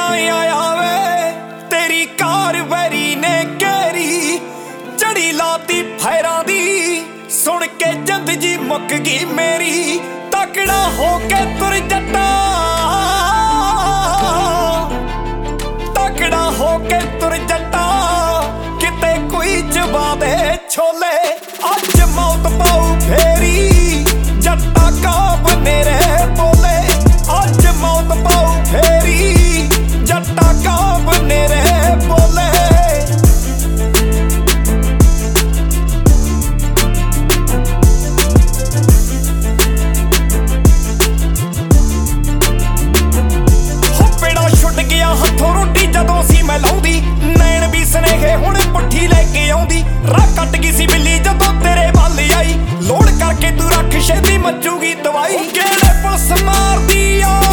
आया वे तेरी car vary ने कैरी चढ़ी लाती फैरा दी सुन के जंद जी मुक गई मेरी तकड़ा होके तुर जट्टा तकड़ा होके तुर जट्टा किते कोई जवा दे छोले अज मौत पाऊ फेरी जट्टा का बनेरे बोले अज मौत पाऊ फेरी जट्टा का बनेरे बोले पेड़ा छुट गया हथों रोटी जदों सी मैं लाउंदी नैन भी स्नेहे हुण पुट्ठी लेके आउंदी राह कट गई सी बिल्ली जदों तेरे वल आई लोड़ करके तू रख छेती मचूगी दवाई केड़े पुलिस मारदी आ